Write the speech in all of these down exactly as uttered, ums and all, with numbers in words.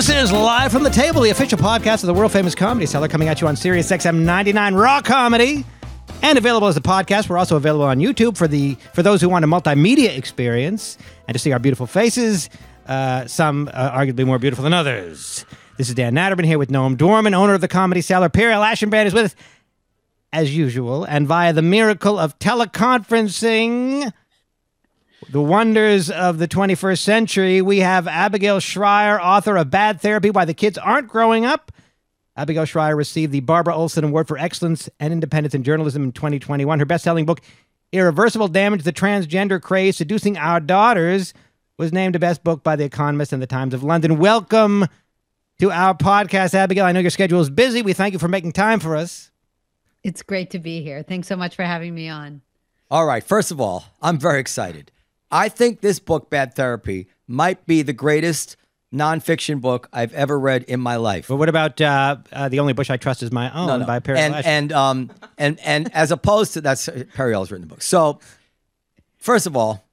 This is Live from the Table, the official podcast of the world-famous Comedy Cellar, coming at you on Sirius X M ninety-nine Raw Comedy, and available as a podcast. We're also available on YouTube for the for those who want a multimedia experience and to see our beautiful faces, uh, some uh, arguably more beautiful than others. This is Dan Natterman here with Noam Dorman, owner of the Comedy Cellar. Pierre Aschenbrand is with us, as usual, and via the miracle of teleconferencing, the wonders of the twenty-first century, we have Abigail Shrier, author of Bad Therapy, Why the Kids Aren't Growing Up. Abigail Shrier received the Barbara Olson Award for Excellence and Independence in Journalism in twenty twenty-one. Her best-selling book, Irreversible Damage, The Transgender Craze, Seducing Our Daughters, was named a best book by The Economist and The Times of London. Welcome to our podcast, Abigail. I know your schedule is busy. We thank you for making time for us. It's great to be here. Thanks so much for having me on. All right. First of all, I'm very excited. I think this book, Bad Therapy, might be the greatest nonfiction book I've ever read in my life. But what about uh, uh, The Only Bush I Trust Is My Own no, no. by Perry and, Lash? and um and and as opposed to that's Perry Ellis written the book. So, first of all,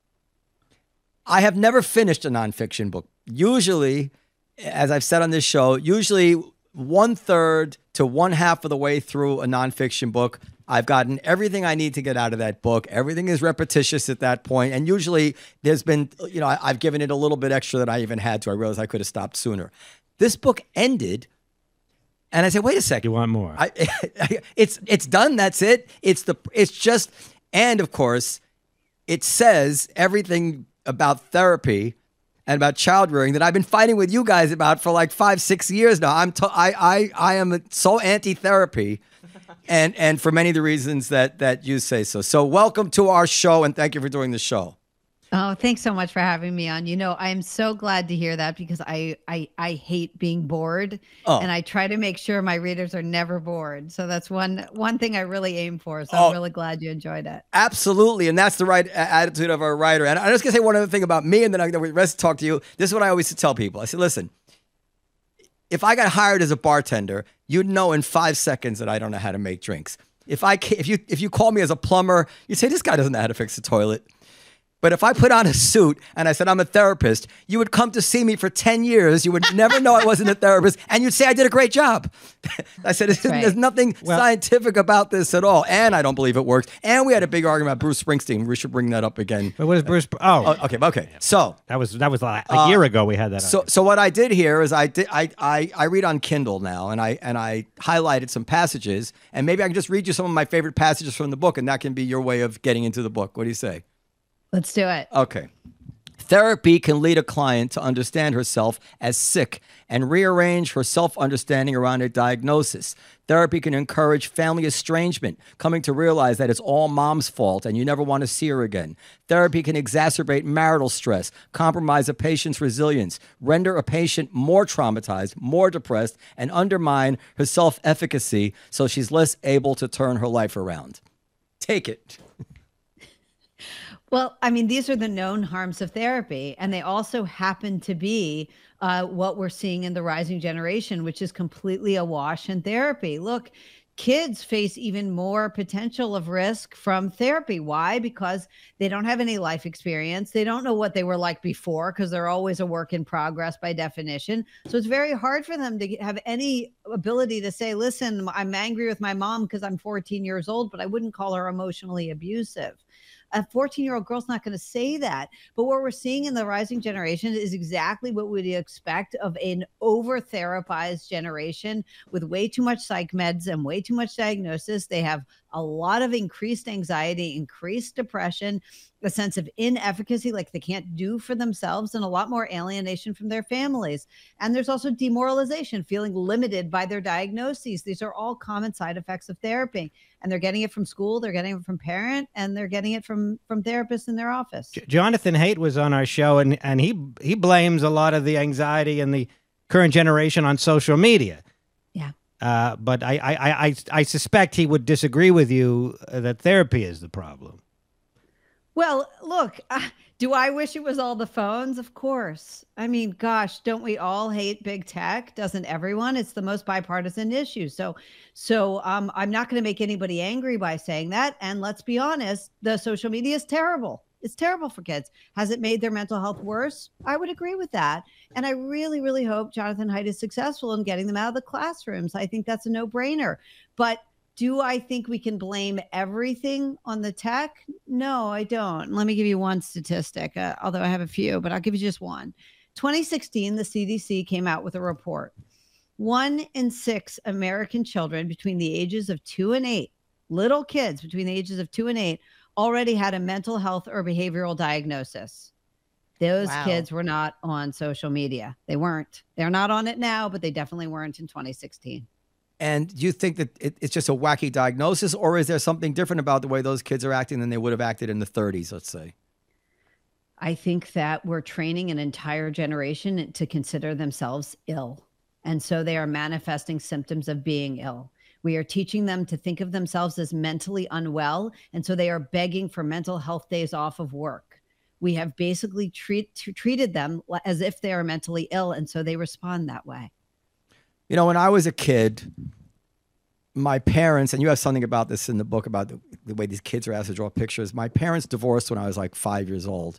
I have never finished a nonfiction book. Usually, as I've said on this show, usually one third to one half of the way through a nonfiction book, I've gotten everything I need to get out of that book. Everything is repetitious at that point. And usually there's been, you know, I, I've given it a little bit extra than I even had to. I realized I could have stopped sooner. This book ended. And I said, wait a second. You want more? I, it's it's done. That's it. It's the it's just, and of course, it says everything about therapy and about child rearing that I've been fighting with you guys about for like five, six years now. I'm to, I I I am so anti-therapy. And and for many of the reasons that that you say so. So welcome to our show, and thank you for doing the show. Oh, thanks so much for having me on. You know, I'm so glad to hear that because I I, I hate being bored, oh. and I try to make sure my readers are never bored. So that's one one thing I really aim for. So oh, I'm really glad you enjoyed it. Absolutely, and that's the right attitude of our writer. And I'm just gonna say one other thing about me, and then I'm gonna rest talk to you. This is what I always tell people. I said, listen, if I got hired as a bartender, you'd know in five seconds that I don't know how to make drinks. If I if you if you call me as a plumber, you'd say, this guy doesn't know how to fix a toilet. But if I put on a suit and I said I'm a therapist, you would come to see me for ten years. You would never know I wasn't a therapist, and you'd say I did a great job. I said, right. There's nothing well, scientific about this at all, and I don't believe it works. And we had a big argument about Bruce Springsteen. We should bring that up again. But what is Bruce? Oh, oh okay, okay. So that was that was like a year uh, ago. We had that. So argument. so what I did here is I did I, I I read on Kindle now, and I and I highlighted some passages, and maybe I can just read you some of my favorite passages from the book, and that can be your way of getting into the book. What do you say? Let's do it. Okay. Therapy can lead a client to understand herself as sick and rearrange her self-understanding around a diagnosis. Therapy can encourage family estrangement, coming to realize that it's all mom's fault and you never want to see her again. Therapy can exacerbate marital stress, compromise a patient's resilience, render a patient more traumatized, more depressed, and undermine her self-efficacy so she's less able to turn her life around. Take it. Well, I mean, these are the known harms of therapy, and they also happen to be uh, what we're seeing in the rising generation, which is completely awash in therapy. Look, kids face even more potential of risk from therapy. Why? Because they don't have any life experience. They don't know what they were like before because they're always a work in progress by definition. So it's very hard for them to have any ability to say, listen, I'm angry with my mom because I'm fourteen years old, but I wouldn't call her emotionally abusive. A fourteen-year-old girl's not going to say that. But what we're seeing in the rising generation is exactly what we'd expect of an over-therapized generation with way too much psych meds and way too much diagnosis. They have a lot of increased anxiety, increased depression, a sense of inefficacy, like they can't do for themselves, and a lot more alienation from their families. And there's also demoralization, feeling limited by their diagnoses. These are all common side effects of therapy. And they're getting it from school, they're getting it from parent, and they're getting it from from therapists in their office. J- Jonathan Haidt was on our show, and, and he he blames a lot of the anxiety in the current generation on social media. Yeah. Uh, but I, I, I, I suspect he would disagree with you that therapy is the problem. Well, look, uh, do I wish it was all the phones? Of course. I mean, gosh, don't we all hate big tech? Doesn't everyone? It's the most bipartisan issue. So, so um, I'm not going to make anybody angry by saying that. And let's be honest, the social media is terrible. It's terrible for kids. Has it made their mental health worse? I would agree with that. And I really, really hope Jonathan Haidt is successful in getting them out of the classrooms. I think that's a no-brainer. But do I think we can blame everything on the tech? No, I don't. Let me give you one statistic, uh, although I have a few, but I'll give you just one. twenty sixteen, the C D C came out with a report. One in six American children between the ages of two and eight, little kids between the ages of two and eight, already had a mental health or behavioral diagnosis. Those Wow. kids were not on social media. They weren't. They're not on it now, but they definitely weren't in twenty sixteen. And do you think that it, it's just a wacky diagnosis, or is there something different about the way those kids are acting than they would have acted in the thirties, let's say? I think that we're training an entire generation to consider themselves ill. And so they are manifesting symptoms of being ill. We are teaching them to think of themselves as mentally unwell. And so they are begging for mental health days off of work. We have basically treat, treated them as if they are mentally ill. And so they respond that way. You know, when I was a kid, my parents, and you have something about this in the book about the, the way these kids are asked to draw pictures. My parents divorced when I was like five years old.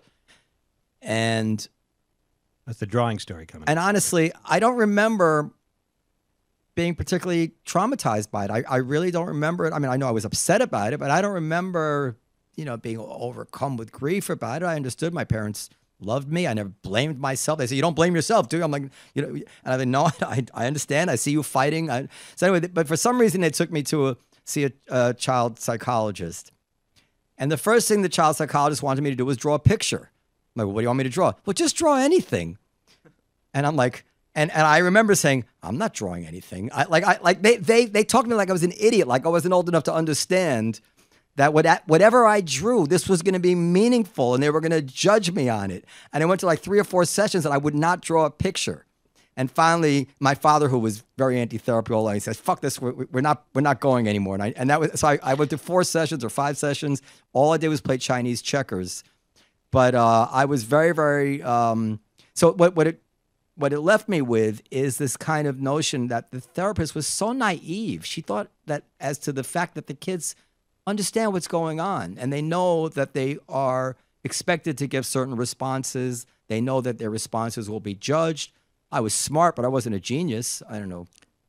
And That's the drawing story coming. and honestly, I don't remember being particularly traumatized by it. I, I really don't remember it. I mean, I know I was upset about it, but I don't remember, you know, being overcome with grief about it. I understood my parents loved me. I never blamed myself. They said, you don't blame yourself, do you? I'm like, you know, and I said, no, I, I understand. I see you fighting. I, so anyway, but for some reason, they took me to a, see a, a child psychologist. And the first thing the child psychologist wanted me to do was draw a picture. I'm like, well, what do you want me to draw? Well, just draw anything. And I'm like, and, and I remember saying, I'm not drawing anything. I, like, I, like they, they, they talked to me like I was an idiot, like I wasn't old enough to understand that what, whatever I drew, this was going to be meaningful and they were going to judge me on it. And I went to like three or four sessions and I would not draw a picture. And finally, my father, who was very anti-therapy, all he says, "Fuck this, we're, we're not, we're not going anymore." And I, and that was so. I, I went to four sessions or five sessions. All I did was play Chinese checkers. But uh, I was very, very. Um, so what, what it, what it left me with is this kind of notion that the therapist was so naive. She thought that as to the fact that the kids understand what's going on and they know that they are expected to give certain responses. They know that their responses will be judged. I was smart, but I wasn't a genius. I don't know.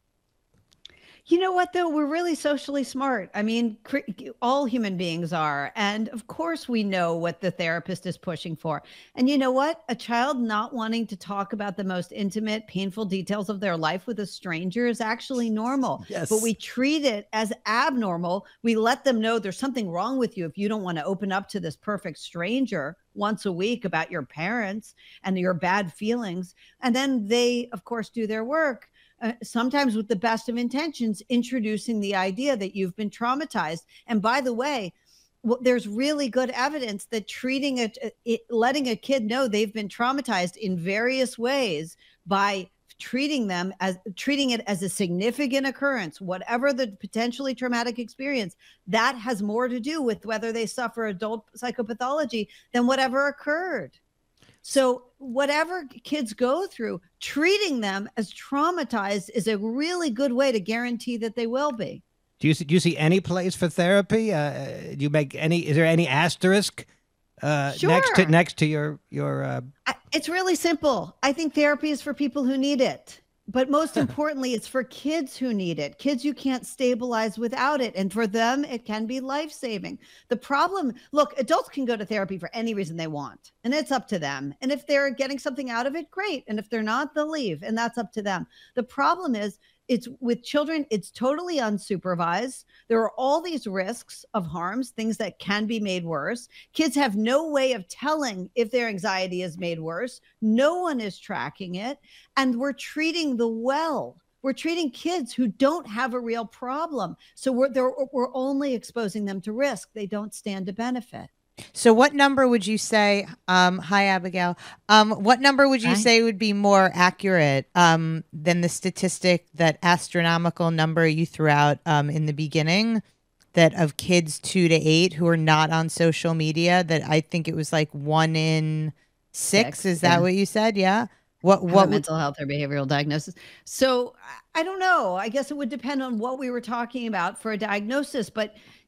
You know what, though? We're really socially smart. I mean, cr- all human beings are. And of course, we know what the therapist is pushing for. And you know what? A child not wanting to talk about the most intimate, painful details of their life with a stranger is actually normal. Yes. But we treat it as abnormal. We let them know there's something wrong with you if you don't want to open up to this perfect stranger once a week about your parents and your bad feelings. And then they, of course, do their work. Uh, sometimes with the best of intentions, introducing the idea that you've been traumatized. And by the way, well, there's really good evidence that treating it, it, letting a kid know they've been traumatized in various ways by treating them as treating it as a significant occurrence, whatever the potentially traumatic experience, that has more to do with whether they suffer adult psychopathology than whatever occurred. So whatever kids go through, treating them as traumatized is a really good way to guarantee that they will be. Do you see, do you see any place for therapy? Uh, do you make any? Is there any asterisk uh, Sure. next to next to your your? Uh, I, it's really simple. I think therapy is for people who need it. But most importantly, it's for kids who need it, kids you can't stabilize without it. And for them, it can be life-saving. The problem, look, adults can go to therapy for any reason they want, and it's up to them. And if they're getting something out of it, great. And if they're not, they'll leave, and that's up to them. The problem is, it's with children, it's totally unsupervised. There are all these risks of harms, things that can be made worse. Kids have no way of telling if their anxiety is made worse. No one is tracking it. And we're treating the well. We're treating kids who don't have a real problem. So we're, they're, we're only exposing them to risk. They don't stand to benefit. So what number would you say, um, hi, Abigail, um, what number would you Hi. say would be more accurate um, than the statistic, that astronomical number you threw out um, in the beginning, that of kids two to eight who are not on social media, that I think it was like one in six. Six, Is that yeah. what you said? Yeah. What, What what would, mental health or behavioral diagnosis? So I don't know. I guess it would depend on what we were talking about for a diagnosis, but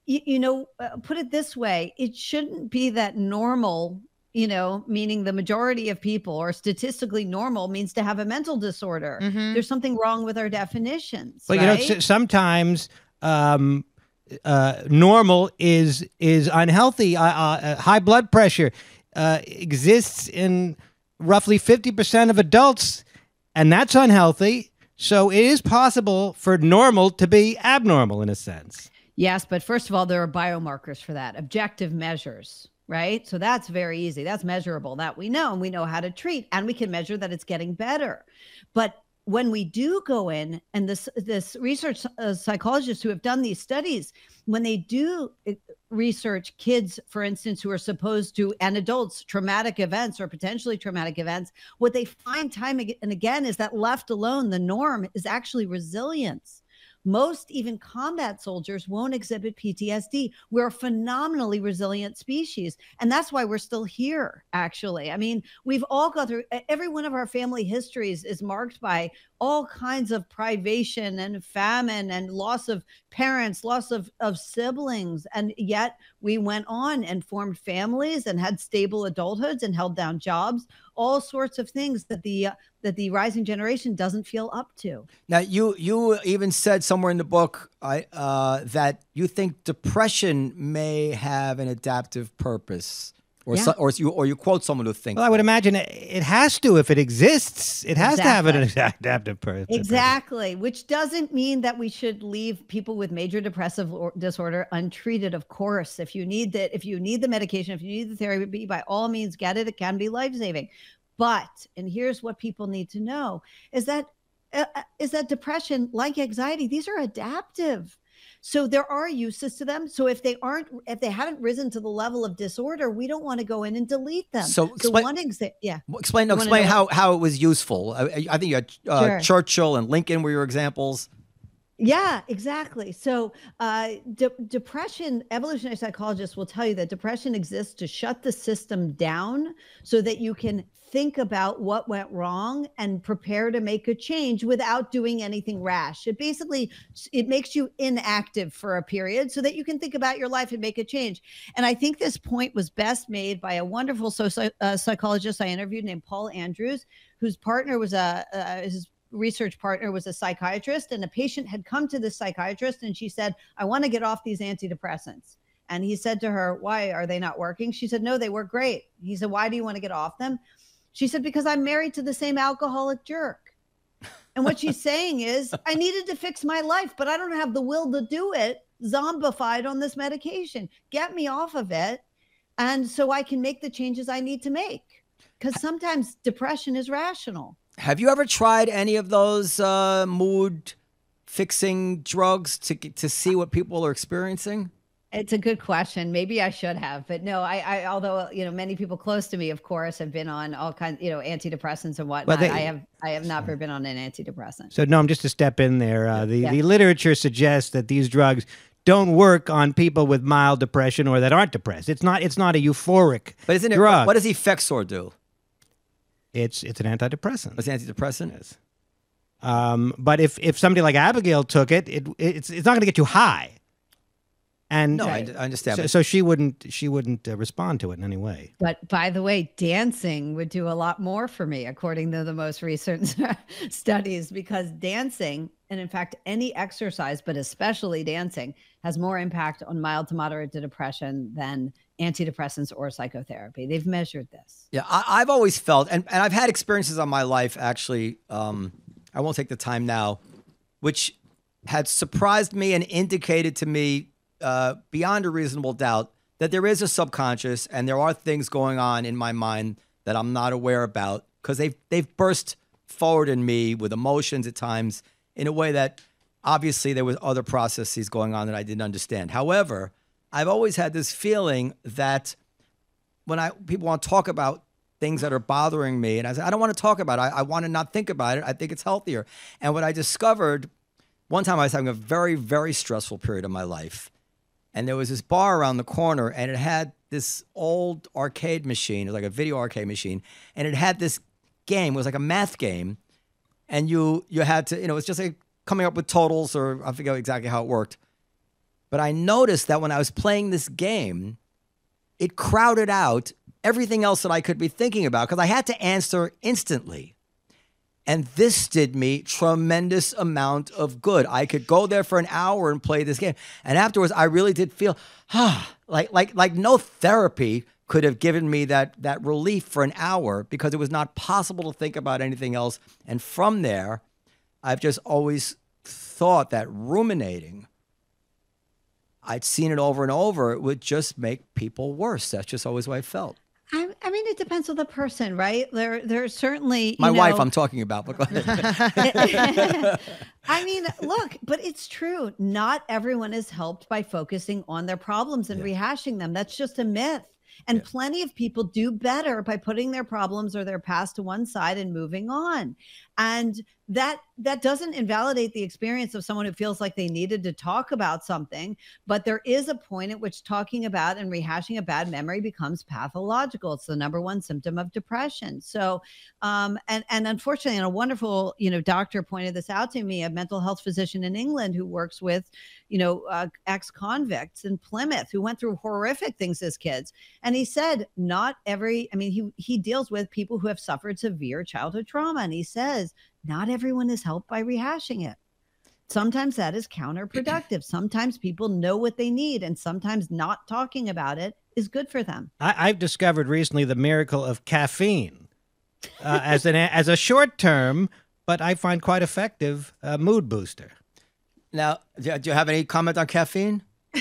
you, you know, uh, put it this way, it shouldn't be that normal, you know, meaning the majority of people, or statistically normal means to have a mental disorder. Mhm. There's something wrong with our definitions. Well, right? you know, s- sometimes um, uh, normal is is unhealthy. Uh, uh, high blood pressure uh, exists in roughly fifty percent of adults, and that's unhealthy. So it is possible for normal to be abnormal in a sense. Yes, but first of all, there are biomarkers for that, objective measures, right? So that's very easy. That's measurable. That we know, and we know how to treat, and we can measure that it's getting better. But when we do go in, and this this research uh, psychologists who have done these studies, when they do uh, research kids, for instance, who are supposed to, and adults, traumatic events or potentially traumatic events, what they find time ag- and again is that left alone, the norm is actually resilience. Most even combat soldiers won't exhibit P T S D. We're a phenomenally resilient species. And that's why we're still here, actually. I mean, we've all gone through, every one of our family histories is marked by all kinds of privation and famine and loss of parents, loss of, of siblings. And yet we went on and formed families and had stable adulthoods and held down jobs, all sorts of things that the uh, that the rising generation doesn't feel up to. Now, you you even said somewhere in the book I, uh, that you think depression may have an adaptive purpose, or Yeah. so, or you or you quote someone who thinks. Well, I would imagine it, it has to if it exists. It has to have an adaptive purpose. Exactly, which doesn't mean that we should leave people with major depressive or disorder untreated. Of course, if you need that, if you need the medication, if you need the therapy, by all means, get it. It can be life-saving. But, and here's what people need to know, is that uh, is that depression, like anxiety, these are adaptive. So there are uses to them. So if they aren't, if they haven't risen to the level of disorder, we don't want to go in and delete them. So so explain- one example, yeah. Well, Explain, no, You wanna explain know how, how it was useful. I, I think you had uh, Sure. Churchill and Lincoln were your examples. Yeah, exactly. So, uh, de- depression, evolutionary psychologists will tell you that depression exists to shut the system down so that you can think about what went wrong and prepare to make a change without doing anything rash. It basically, it makes you inactive for a period so that you can think about your life and make a change. And I think this point was best made by a wonderful soci- uh, psychologist I interviewed named Paul Andrews, whose partner was a, uh, his research partner was a psychiatrist, and a patient had come to this psychiatrist and she said, I want to get off these antidepressants. And he said to her, why are they not working? She said, no, they work great. He said, why do you want to get off them? She said, because I'm married to the same alcoholic jerk. And what she's saying is, I needed to fix my life, but I don't have the will to do it, zombified on this medication. Get me off of it. And so I can make the changes I need to make. Because sometimes depression is rational. Have you ever tried any of those uh, mood fixing drugs to to see what people are experiencing? It's a good question. Maybe I should have, but no, I, I, although, you know, many people close to me, of course, have been on all kinds, you know, antidepressants and whatnot. they- I have, I have not been on an antidepressant. So, no, I'm just to step in there. Uh, the, Yeah. the literature suggests that these drugs don't work on people with mild depression or that aren't depressed. It's not. It's not a euphoric But isn't it? drug. What does Effexor do? It's it's an antidepressant. It's antidepressant. Yes. Um, but if if somebody like Abigail took it, it it's it's not going to get you high. And No, I, I understand. so, but- so she wouldn't she wouldn't uh, respond to it in any way. But by the way, dancing would do a lot more for me, according to the most recent studies, because dancing, and in fact, any exercise, but especially dancing, has more impact on mild to moderate to depression than antidepressants or psychotherapy. They've measured this. Yeah, I, I've always felt, and, and I've had experiences on my life, actually, um, I won't take the time now, which had surprised me and indicated to me uh, beyond a reasonable doubt that there is a subconscious and there are things going on in my mind that I'm not aware about because they've, they've burst forward in me with emotions at times in a way that obviously there was other processes going on that I didn't understand. However, I've always had this feeling that when I people want to talk about things that are bothering me, and I said, I don't want to talk about it. I, I want to not think about it. I think it's healthier. And what I discovered, one time I was having a very, very stressful period of my life. And there was this bar around the corner, and it had this old arcade machine. It was like a video arcade machine. And it had this game. It was like a math game. And you you had to, you know, it's just like coming up with totals, or I forget exactly how it worked. But I noticed that when I was playing this game, it crowded out everything else that I could be thinking about because I had to answer instantly. And this did me tremendous amount of good. I could go there for an hour and play this game. And afterwards, I really did feel, ah, like, like, like no therapy could have given me that, that relief for an hour because it was not possible to think about anything else. And from there, I've just always thought that ruminating, I'd seen it over and over, it would just make people worse. That's just always what I felt. I, I mean, it depends on the person, right? There, there's certainly you My know, wife I'm talking about. But go ahead. I mean, look, but it's true. Not everyone is helped by focusing on their problems and yeah. rehashing them. That's just a myth. And yeah. plenty of people do better by putting their problems or their past to one side and moving on. And that that doesn't invalidate the experience of someone who feels like they needed to talk about something. But there is a point at which talking about and rehashing a bad memory becomes pathological. It's the number one symptom of depression. So, um, and, and unfortunately, and a wonderful, you know, doctor pointed this out to me, a mental health physician in England who works with, you know, uh, ex-convicts in Plymouth who went through horrific things as kids. And he said, not every, I mean, he, he deals with people who have suffered severe childhood trauma. And he says, not everyone is helped by rehashing it. Sometimes that is counterproductive. Sometimes people know what they need, and sometimes not talking about it is good for them. I, I've discovered recently the miracle of caffeine uh, as an as a short term, but I find quite effective uh, mood booster. Now, do you have any comment on caffeine?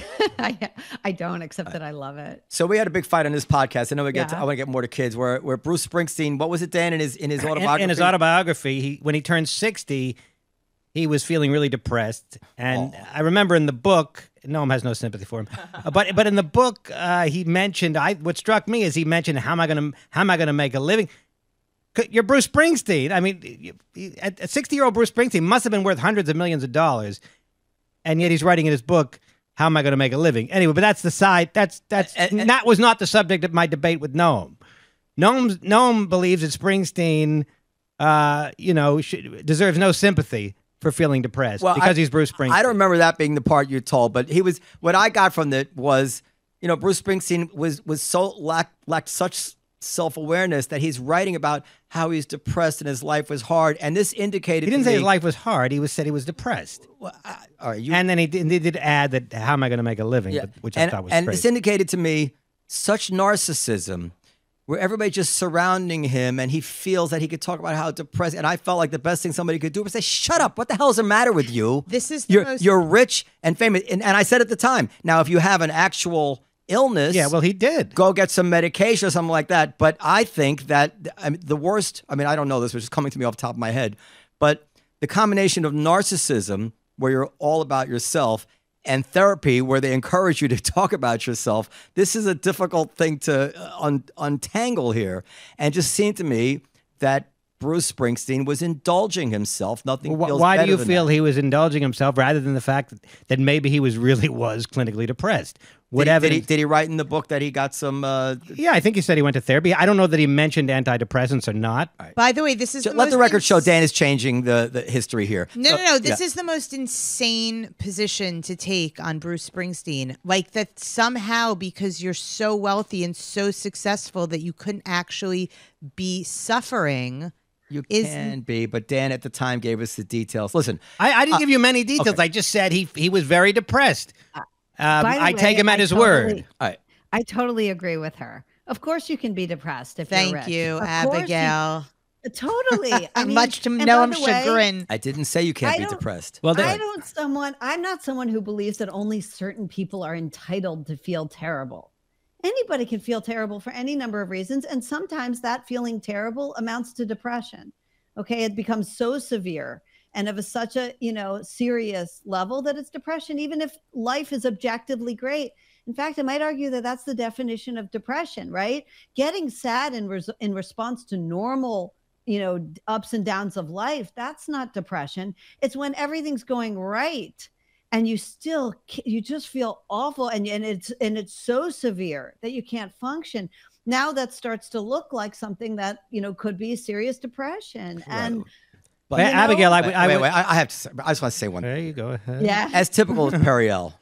I, I don't, except that I love it. So we had a big fight on this podcast. I know we get. Yeah. To, I want to get more to kids. Where where Bruce Springsteen, what was it, Dan, in his in his autobiography? In, in his autobiography, he when he turned sixty, he was feeling really depressed. And oh. I remember in the book, Noam has no sympathy for him, but but in the book, uh, he mentioned. I what struck me is he mentioned how am I going to how am I going to make a living? You're Bruce Springsteen. I mean, a sixty-year-old Bruce Springsteen must have been worth hundreds of millions of dollars, and yet he's writing in his book, how am I going to make a living? Anyway, but that's the side. That's that's and, and, that was not the subject of my debate with Noam. Noam Noam believes that Springsteen, uh, you know, should, deserves no sympathy for feeling depressed well, because I, he's Bruce Springsteen. I don't remember that being the part you told, but he was. What I got from it was, you know, Bruce Springsteen was was so lacked lacked such self-awareness that he's writing about how he's depressed and his life was hard. And this indicated he didn't to say me, his life was hard. He was said he was depressed. Well, I, all right, you, and then he did, he did add that how am I going to make a living, yeah, but, which and, I thought was and great. this indicated to me such narcissism where everybody just surrounding him and he feels that he could talk about how depressed. And I felt like the best thing somebody could do was say, shut up. What the hell's the matter with you? This is the you're, most- you're rich and famous. And, and I said at the time, now, if you have an actual illness, yeah, well, he did go get some medication or something like that. But I think that I mean, the worst, I mean, I don't know this, which is coming to me off the top of my head, but the combination of narcissism, where you're all about yourself, and therapy, where they encourage you to talk about yourself, this is a difficult thing to un- untangle here. And it just seemed to me that Bruce Springsteen was indulging himself. Nothing well, feels why better do you than feel that. he was indulging himself rather than the fact that, that maybe he was really was clinically depressed? Whatever. Did he, did, he, did he write in the book that he got some? Uh, yeah, I think he said he went to therapy. I don't know that he mentioned antidepressants or not. Right. By the way, this is so the let most the record ins- show Dan is changing the, the history here. No, so, no, no. This yeah. is the most insane position to take on Bruce Springsteen. Like that somehow because you're so wealthy and so successful that you couldn't actually be suffering. You is, can be, but Dan at the time gave us the details. Listen, I, I didn't uh, give you many details. okay. I just said he he was very depressed. Um, I way, take him at I his totally, word. All right. I totally agree with her. Of course you can be depressed if Thank you're rich. you, Of Abigail. You, totally. I mean, Much to and Noam's by the way, chagrin. I didn't say you can't I be don't- depressed. Well, I there, don't someone I'm not someone who believes that only certain people are entitled to feel terrible. Anybody can feel terrible for any number of reasons, and sometimes that feeling terrible amounts to depression. Okay, it becomes so severe and of a, such a, you know, serious level that it's depression, even if life is objectively great. In fact, I might argue that that's the definition of depression, right? Getting sad in res- in response to normal, you know, ups and downs of life, that's not depression. It's when everything's going right and you still, you just feel awful and, and it's and it's so severe that you can't function. Now that starts to look like something that, you know, could be serious depression. Right. And But Hey, you know, Abigail, I, wait, would- I wait, would. wait, I I have to say, I just want to say one There thing. you go. Ahead. yeah. As typical as Periel,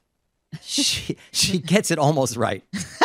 she she gets it almost right.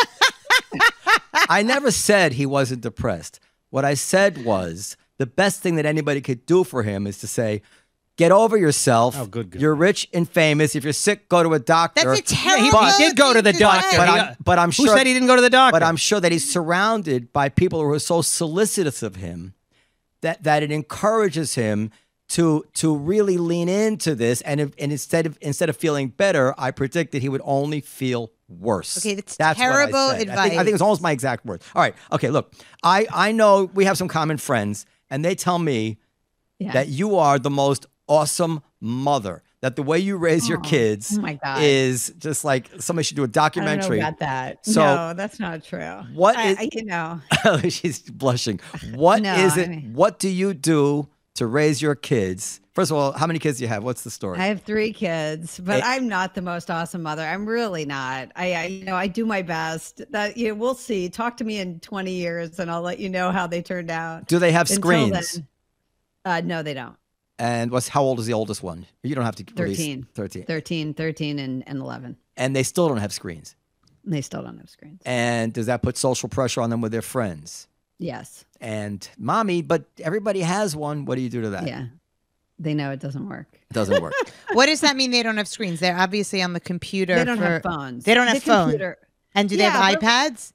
I never said he wasn't depressed. What I said was the best thing that anybody could do for him is to say, get over yourself. Oh, good, good. You're rich and famous. If you're sick, go to a doctor. That's a terrible. But he did go to the thing doctor. say. But He- I'm, but I'm Who sure said he didn't go to the doctor? But I'm sure that he's surrounded by people who are so solicitous of him that that it encourages him to to really lean into this. And if, and instead of instead of feeling better, I predicted he would only feel worse. Okay, that's what I terrible said. I think, I think advice. it was almost my exact words. All right. Okay. Look, I I know we have some common friends, and they tell me Yeah. that you are the most awesome mother. That the way you raise your Oh, kids oh my God. is just like somebody should do a I don't documentary. know about that. So- no, that's not true. What I, is- I, you know, She's blushing. What No, is I it? mean- What do you do to raise your kids? First of all, how many kids do you have? What's the story? I have three kids, but Eh. I'm not the most awesome mother. I'm really not. I, I, you know, I do my best. That you know, we'll see. Talk to me in twenty years, and I'll let you know how they turned out. do they have Until screens? then- uh, no, they don't. And what's how old is the oldest one? You don't have to release thirteen. thirteen. thirteen, thirteen, and, and eleven. And they still don't have screens. They still don't have screens. And does that put social pressure on them with their friends? Yes. And mommy, but everybody has one. What do you do to that? Yeah. They know it doesn't work. It doesn't work. What does that mean? They don't have screens. They're obviously on the computer. They don't for, have phones. They don't have The phone. computer- And do they Yeah, have but- iPads?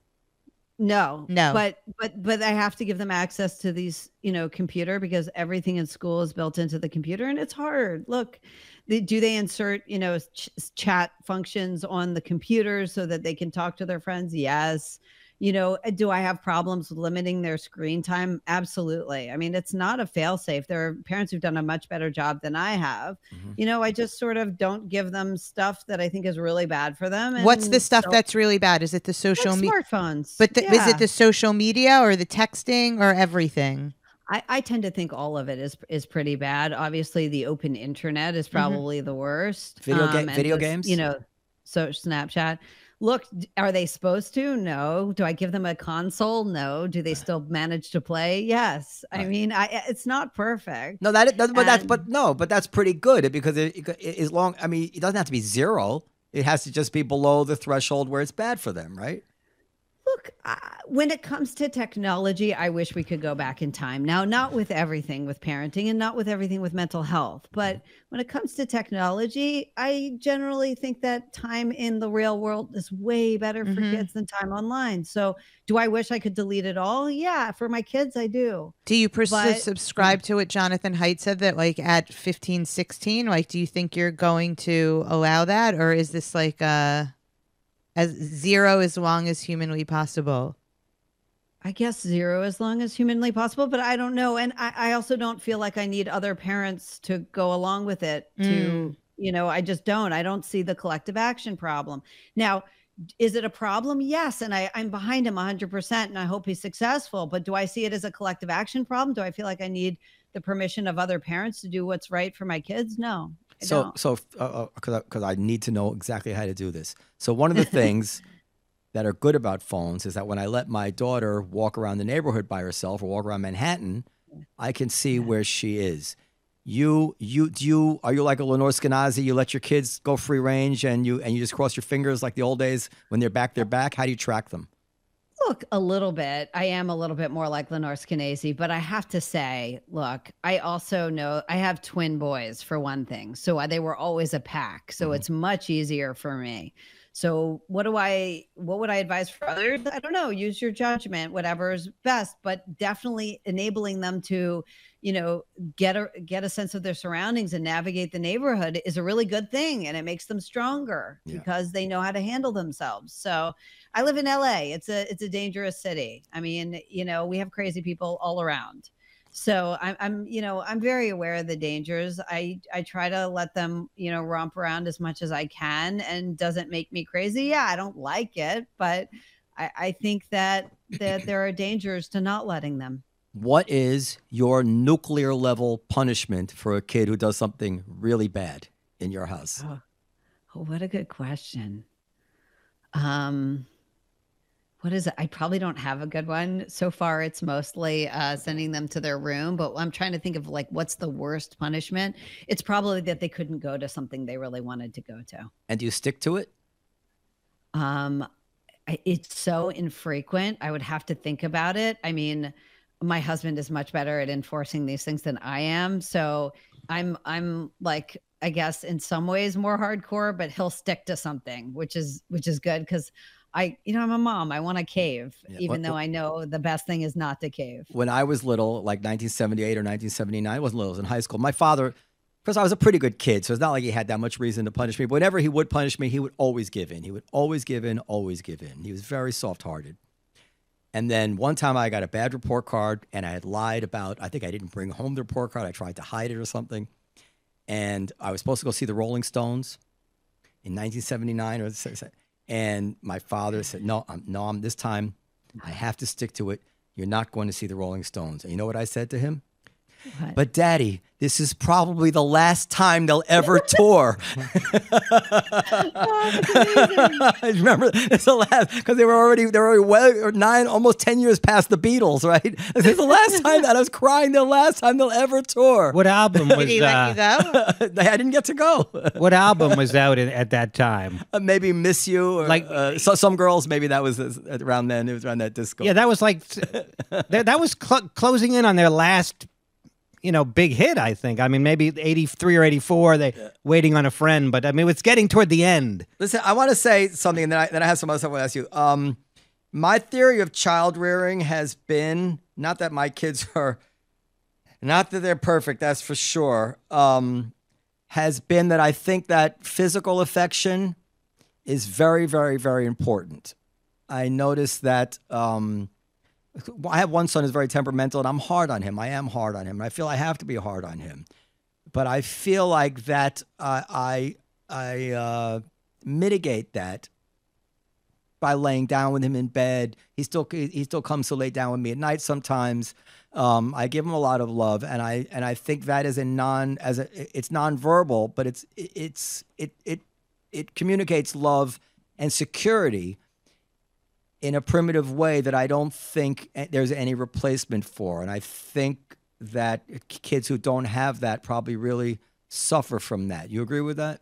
No, No. but but but I have to give them access to these, you know, computer because everything in school is built into the computer, and it's hard. Look, they, do they insert, you know, ch- chat functions on the computer so that they can talk to their friends? Yes. You know, do I have problems with limiting their screen time? Absolutely. I mean, it's not a fail-safe. There are parents who've done a much better job than I have. Mhm. You know, I just sort of don't give them stuff that I think is really bad for them. What's the and stuff so- that's really bad? Is it the like social media? smartphones? But the, is Yeah. it the social media or the texting or everything? I, I tend to think all of it is is pretty bad. Obviously, the open internet is probably the worst. Mm-hmm. Video ga- and video just, games? you know, so Snapchat. Look, d- are they supposed to? No. Do I give them a console? No. Do they still manage to play? Yes. I Right. mean, I it's not perfect. No, that, that but that's And- but no, but that's pretty good because it, it, as long. I mean, it doesn't have to be zero. It has to just be below the threshold where it's bad for them, right? Look, uh, when it comes to technology, I wish we could go back in time. Now, not with everything with parenting and not with everything with mental health, but when it comes to technology, I generally think that time in the real world is way better for Mhm. kids than time online. So, do I wish I could delete it all? Yeah, for my kids, I do. Do you pers- But- subscribe to what Jonathan Haidt said that like at fifteen, sixteen, like do you think you're going to allow that? Or is this like uh as zero as long as humanly possible? I guess zero as long as humanly possible, but I don't know. And I, I also don't feel like I need other parents to go along with it to, you know, I just don't. I don't see the collective action problem. Now, is it a problem? Yes. And I, I'm behind him one hundred percent and I hope he's successful. But do I see it as a collective action problem? Do I feel like I need the permission of other parents to do what's right for my kids? No. I So, don't. so because uh, because I need to know exactly how to do this. So one of the things that are good about phones is that when I let my daughter walk around the neighborhood by herself or walk around Manhattan, I can see where she is. You, you, do you are you like a Lenore Skenazy? You let your kids go free range and you and you just cross your fingers like the old days when they're back, they're back. How do you track them? Look, a little bit. I am a little bit more like Lenore Skenazy, but I have to say, look, I also know I have twin boys for one thing. So I- they were always a pack. So Mhm. it's much easier for me. So what do I what would I advise for others? I don't know, use your judgment, whatever's best, but definitely enabling them to, you know, get a get a sense of their surroundings and navigate the neighborhood is a really good thing and it makes them stronger Yeah. because they know how to handle themselves. So I live in L A. It's a it's a dangerous city. I mean, you know, we have crazy people all around. So I'm I'm you know, I'm very aware of the dangers. I I try to let them, you know, romp around as much as I can and doesn't make me crazy. Yeah, I don't like it, but I, I think that that there are dangers to not letting them. What is your nuclear level punishment for a kid who does something really bad in your house? Oh, oh what a good question. Um What is it? I probably don't have a good one. So far, it's mostly uh, sending them to their room, but I'm trying to think of like, what's the worst punishment? It's probably that they couldn't go to something they really wanted to go to. And do you stick to it? Um, I- it's so infrequent. I would have to think about it. I mean, my husband is much better at enforcing these things than I am. So I'm I'm like, I guess in some ways more hardcore, but he'll stick to something, which is which is good because I, you know, I'm a mom. I want to cave, Yeah, even what- though I know the best thing is not to cave. When I was little, like nineteen seventy-eight or nineteen seventy-nine, I wasn't little, I was in high school. My father, because I was a pretty good kid, so it's not like he had that much reason to punish me. But whenever he would punish me, he would always give in. He would always give in, always give in. He was very soft-hearted. And then one time I got a bad report card, and I had lied about, I think I didn't bring home the report card. I tried to hide it or something. And I was supposed to go see the Rolling Stones in nineteen seventy-nine. Or And my father said, no, I'm, no, I'm, this time I have to stick to it. You're not going to see the Rolling Stones. And you know what I said to him? What? But Daddy, this is probably the last time they'll ever tour. Oh, that's amazing. I remember it's the last because they were already they were already well or nine, almost ten years past the Beatles, right? This is the last time that I was crying. The last time they'll ever tour. What album was Did he let you uh, go? I didn't get to go. what album was out in, at that time? Uh, maybe Miss You, or Like- like uh, so, some girls. Maybe that was uh, around then. It was around that disco. Yeah, that was like that, that was cl- closing in on their last, you know, big hit. I think. I mean, maybe eighty-three or eighty-four. They Waiting on a Friend, but I mean, it's getting toward the end. Listen, I want to say something, and then I, then I have some other stuff I want to ask you. Um, my theory of child rearing has been not that my kids are, not that they're perfect, that's for sure. Um, has been that I think that physical affection is very, very, very important. I noticed that. Um, I have one son who's very temperamental, and I'm hard on him. I am hard on him. And I feel I have to be hard on him. But I feel like that uh, I I uh, mitigate that by laying down with him in bed. He still he still comes to lay down with me at night sometimes. Um, I give him a lot of love, and I and I think that is a non as a it's nonverbal, but it's it's it it it communicates love and security in a primitive way that I don't think there's any replacement for. And I think that kids who don't have that probably really suffer from that. You agree with that?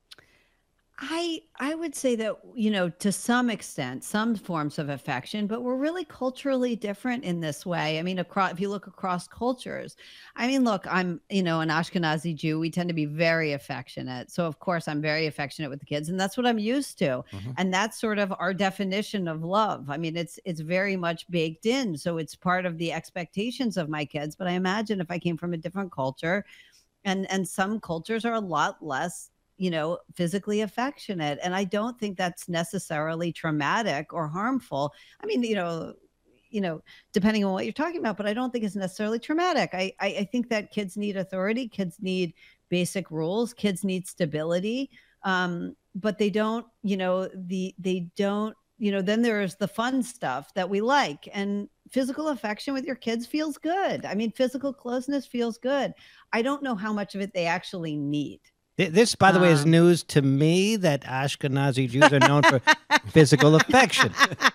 I I would say that, you know, to some extent, some forms of affection, but we're really culturally different in this way. I mean, across if you look across cultures, I mean, look, I'm, you know, an Ashkenazi Jew. We tend to be very affectionate. So of course I'm very affectionate with the kids, and that's what I'm used to. Mhm. And that's sort of our definition of love. I mean, it's it's very much baked in. So it's part of the expectations of my kids. But I imagine if I came from a different culture, and and some cultures are a lot less, you know, physically affectionate. And I don't think that's necessarily traumatic or harmful. I mean, you know, you know, depending on what you're talking about, but I don't think it's necessarily traumatic. I, I, I think that kids need authority, kids need basic rules, kids need stability. Um, but they don't, you know, the, they don't, you know, then there's the fun stuff that we like, and physical affection with your kids feels good. I mean, physical closeness feels good. I don't know how much of it they actually need. Th- This, by the way, is Um, news to me that Ashkenazi Jews are known for physical affection.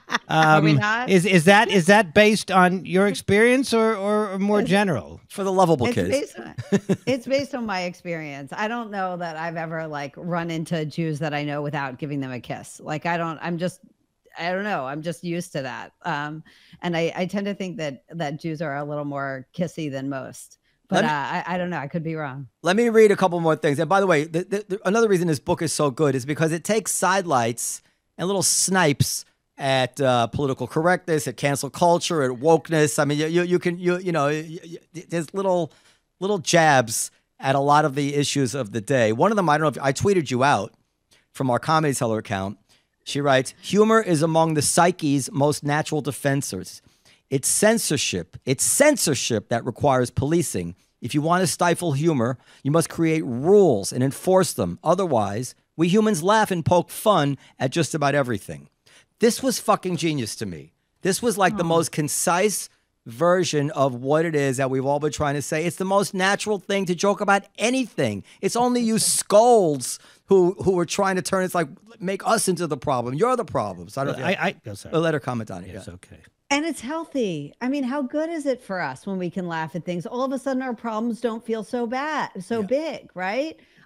Um, we not? Is is that is that based on your experience or or more general? For the lovable It's kids. based on it's based on my experience. I don't know that I've ever like run into Jews that I know without giving them a kiss. Like I don't. I'm just. I don't know. I'm just used to that. Um, and I, I tend to think that that Jews are a little more kissy than most. But Let me- uh, I, I don't know. I could be wrong. Let me read a couple more things. And by the way, the, the, the, another reason this book is so good is because it takes sidelights and little snipes at uh, political correctness, at cancel culture, at wokeness. I mean, you you, you can you you know you, you, there's little little jabs at a lot of the issues of the day. One of them, I don't know if I tweeted you out from our Comedy Cellar account. She writes, "Humor is among the psyche's most natural defenses. It's censorship. It's censorship that requires policing. If you want to stifle humor, you must create rules and enforce them. Otherwise, we humans laugh and poke fun at just about everything." This was fucking genius to me. This was like the most concise version of what it is that we've all been trying to say. It's the most natural thing to joke about anything. It's only you scolds who who are trying to turn it's like make us into the problem. You're the problem. So I don't know. I, If you, I oh, sorry. I'll let her comment on it. It's Yeah. okay. And it's healthy. I mean, how good is it for us when we can laugh at things? All of a sudden, our problems don't feel so bad, so Yeah. big, right?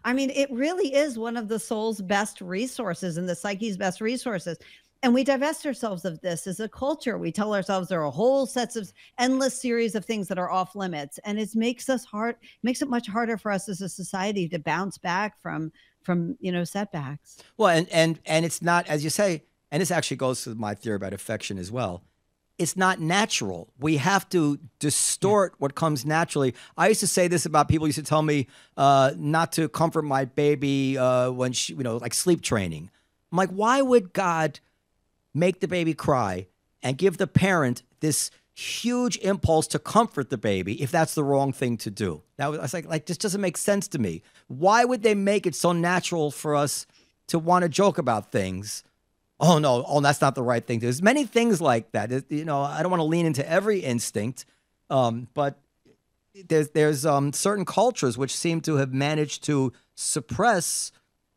I mean, it really is one of the soul's best resources and the psyche's best resources. And we divest ourselves of this as a culture. We tell ourselves there are whole sets of endless series of things that are off limits. And it makes us hard, makes it much harder for us as a society to bounce back from, from, you know, setbacks. Well, and, and, and it's not, as you say, and this actually goes to my theory about affection as well. It's not natural. We have to distort what comes naturally. I used to say this about people used to tell me uh, not to comfort my baby uh, when she, you know, like sleep training. I'm like, why would God make the baby cry and give the parent this huge impulse to comfort the baby if that's the wrong thing to do? That was, I was like, like, this doesn't make sense to me. Why would they make it so natural for us to want to joke about things? Oh, no, oh, that's not the right thing. There's many things like that. It, you know, I don't want to lean into every instinct, um, but there's there's um, certain cultures which seem to have managed to suppress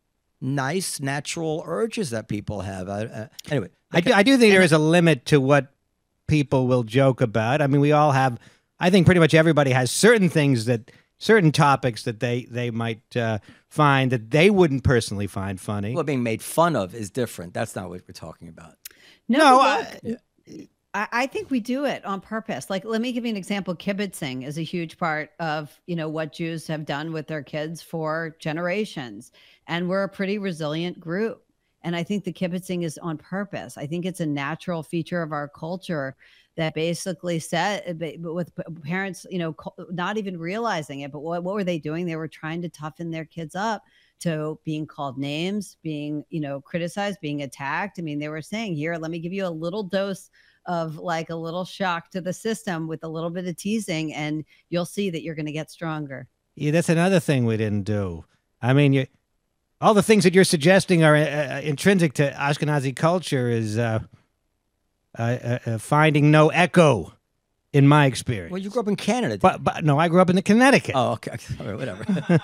nice, natural urges that people have. I, uh, anyway. I do, I do think there is a limit to what people will joke about. I mean, we all have, I think pretty much everybody has certain things that, certain topics that they, they might uh, find that they wouldn't personally find funny. Well, being made fun of is different. That's not what we're talking about. No, No, look, I, I think we do it on purpose. Like, let me give you an example. Kibitzing is a huge part of, you know, what Jews have done with their kids for generations. And we're a pretty resilient group. And I think the kibitzing is on purpose. I think it's a natural feature of our culture that basically said, but with parents, you know, not even realizing it, but what, what were they doing? They were trying to toughen their kids up to being called names, being, you know, criticized, being attacked. I mean, they were saying, here, let me give you a little dose of like a little shock to the system with a little bit of teasing, and you'll see that you're going to get stronger. Yeah, that's another thing we didn't do. I mean, you, all the things that you're suggesting are uh, intrinsic to Ashkenazi culture is uh, uh, uh, uh, finding no echo in my experience. Well, you grew up in Canada. But, but no, I grew up in the Connecticut. Oh, okay. All right, whatever.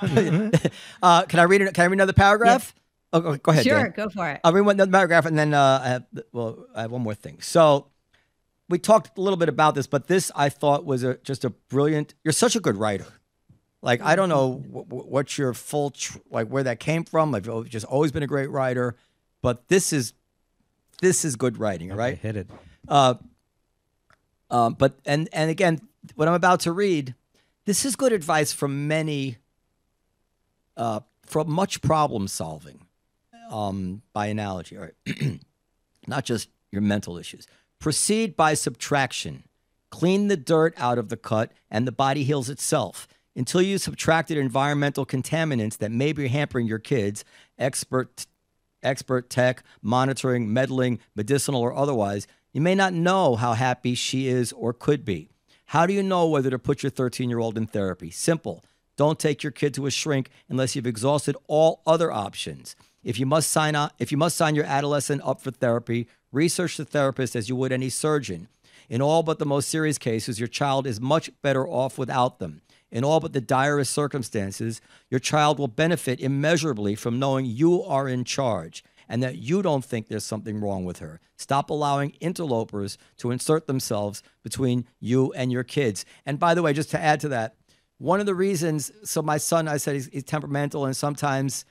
uh, can I read it? Can I read another paragraph? Yeah. Oh, go ahead. Sure, Dan. go for it. I'll read one another paragraph, and then uh, I have, well, I have one more thing. So we talked a little bit about this, but this I thought was a, just a brilliant. You're such a good writer. Like, I don't know what, what your full, tr- like where that came from. I've just always been a great writer, but this is, this is good writing, all right? Okay, hit it. Uh, um, but, and, and again, what I'm about to read, this is good advice from many, uh, from much problem solving, um, by analogy, all right? Not just your mental issues. Proceed by subtraction. Clean the dirt out of the cut and the body heals itself. Until you subtracted environmental contaminants that may be hampering your kids, expert, expert tech, monitoring, meddling, medicinal or otherwise, you may not know how happy she is or could be. How do you know whether to put your thirteen-year-old in therapy? Simple. Don't take your kid to a shrink unless you've exhausted all other options. If you must sign on, if you must sign your adolescent up for therapy, research the therapist as you would any surgeon. In all but the most serious cases, your child is much better off without them. In all but the direst circumstances, your child will benefit immeasurably from knowing you are in charge and that you don't think there's something wrong with her. Stop allowing interlopers to insert themselves between you and your kids. And by the way, just to add to that, one of the reasons, so my son, I said he's, he's temperamental, and sometimes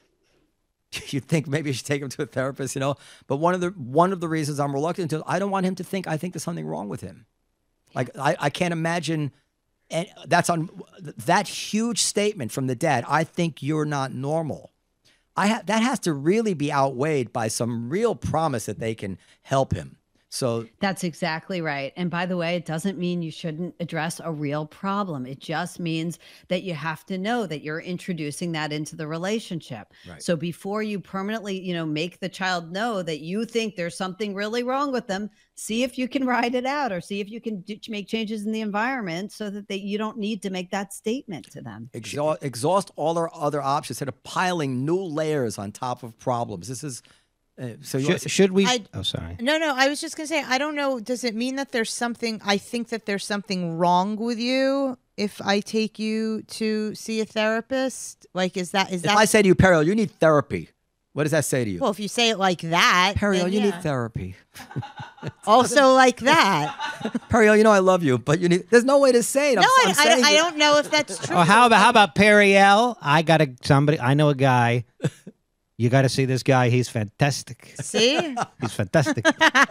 you think maybe you should take him to a therapist, you know, but one of the one of the reasons I'm reluctant to, I don't want him to think I think there's something wrong with him. Like, I, I can't imagine. And that's on that huge statement from the dad. I think you're not normal. I ha- that has to really be outweighed by some real promise that they can help him. So that's exactly right. And by the way, it doesn't mean you shouldn't address a real problem. It just means that you have to know that you're introducing that into the relationship. Right. So before you permanently, you know, make the child know that you think there's something really wrong with them, see if you can ride it out, or see if you can do, make changes in the environment so that they, you don't need to make that statement to them. Exhaust, exhaust all our other options instead of piling new layers on top of problems. This is Uh, so you Should, should we? I- oh, sorry. No, no, I was just going to say, I don't know. Does it mean that there's something, I think that there's something wrong with you if I take you to see a therapist? Like, is that, is if that, I say to you, Peril, you need therapy. What does that say to you? Well, if you say it like that, Periel, then you yeah. need therapy. Also like that. Periel, you know I love you, but you need. There's no way to say it. No, I'm, I, I'm I, saying I it. don't know if that's true. Oh, how about how about Periel? I got a somebody. I know a guy. You got to see this guy. He's fantastic. See? He's fantastic.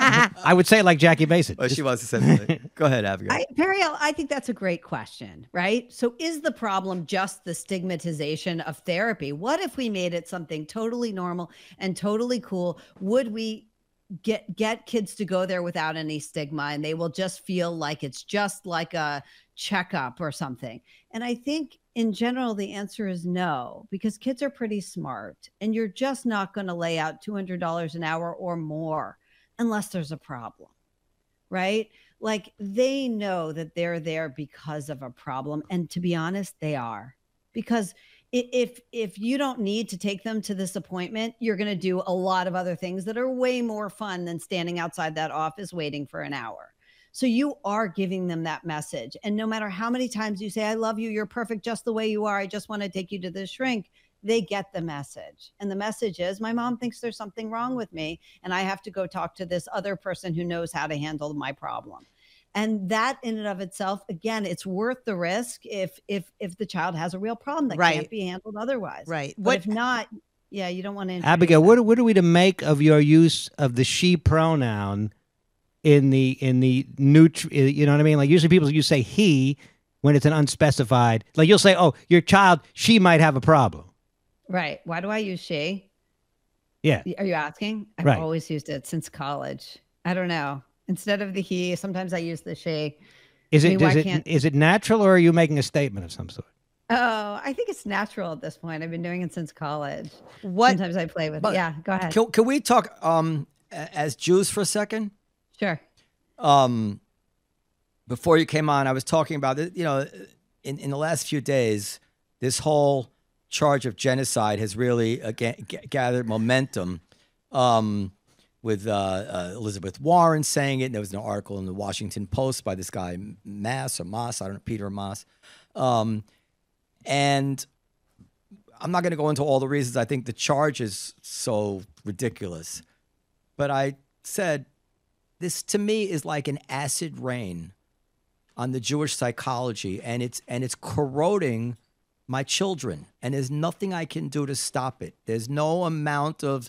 I would say it like Jackie Mason. Oh, she wants to say something. Go ahead, Abigail. I, Periel, I think that's a great question, right? So is the problem just the stigmatization of therapy? What if we made it something totally normal and totally cool? Would we get get kids to go there without any stigma, and they will just feel like it's just like a checkup or something? And I think in general, the answer is no, because kids are pretty smart, and you're just not going to lay out two hundred dollars an hour or more unless there's a problem, right? Like, they know that they're there because of a problem. And to be honest, they are. Because if if you don't need to take them to this appointment, you're going to do a lot of other things that are way more fun than standing outside that office waiting for an hour. So you are giving them that message. And no matter how many times you say, I love you, you're perfect just the way you are, I just want to take you to this shrink, they get the message. And the message is, my mom thinks there's something wrong with me, and I have to go talk to this other person who knows how to handle my problem. And that in and of itself, again, it's worth the risk if if if the child has a real problem that Right. can't be handled otherwise. Right. But What- if not, yeah, you don't want to. Abigail, what, what are we to make of your use of the she pronoun in the in the neutral? You know what I mean? Like, usually people you say he when it's an unspecified. Like, you'll say, "Oh, your child, she might have a problem." Right. Why do I use she? Yeah. Are you asking? I've Right. always used it since college. I don't know. Instead of the he, sometimes I use the she. Is I it mean, does why it can't- is it natural, or are you making a statement of some sort? Oh, I think it's natural at this point. I've been doing it since college. What? Sometimes I play with But- it. Yeah, go ahead. Can, can we talk um, a- as Jews for a second? Sure. Um, before you came on, I was talking about it. You know, in, in the last few days, this whole charge of genocide has really uh, ga- ga- gathered momentum. Um, with uh, uh, Elizabeth Warren saying it, and there was an article in the Washington Post by this guy Mass or Moss, I don't know, Peter Moss, um, and I'm not going to go into all the reasons. I think the charge is so ridiculous, but I said, this to me is like an acid rain on the Jewish psychology, and it's and it's corroding my children, and there's nothing I can do to stop it. There's no amount of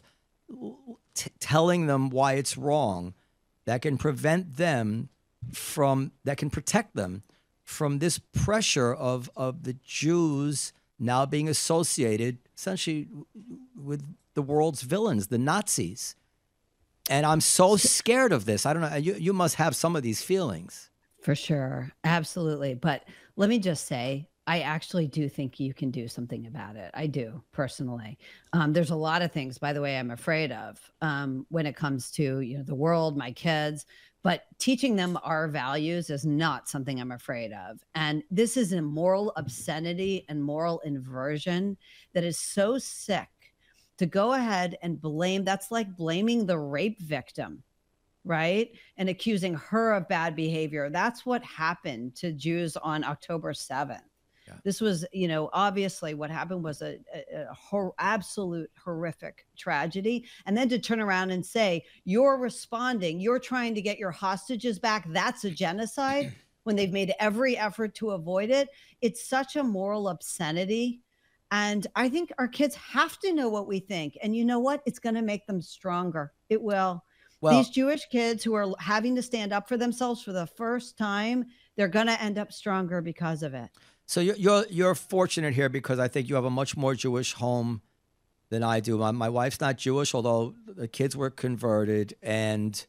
t- telling them why it's wrong that can prevent them from that can protect them from this pressure of of the Jews now being associated essentially with the world's villains, the Nazis. And I'm so scared of this. I don't know. You, you must have some of these feelings. For sure. Absolutely. But let me just say, I actually do think you can do something about it. I do, personally. Um, there's a lot of things, by the way, I'm afraid of um, when it comes to, you know, the world, my kids. But teaching them our values is not something I'm afraid of. And this is a moral obscenity and moral inversion that is so sick. To go ahead and blame, that's like blaming the rape victim, right? And accusing her of bad behavior. That's what happened to Jews on October seventh. Yeah. This was, you know, obviously what happened was a, a, a hor- absolute horrific tragedy. And then to turn around and say, you're responding, you're trying to get your hostages back, that's a genocide, when they've made every effort to avoid it. It's such a moral obscenity. And I think our kids have to know what we think. And you know what? It's going to make them stronger. It will. Well, these Jewish kids who are having to stand up for themselves for the first time, they're going to end up stronger because of it. So you're, you're you're fortunate here because I think you have a much more Jewish home than I do. My, my wife's not Jewish, although the kids were converted, and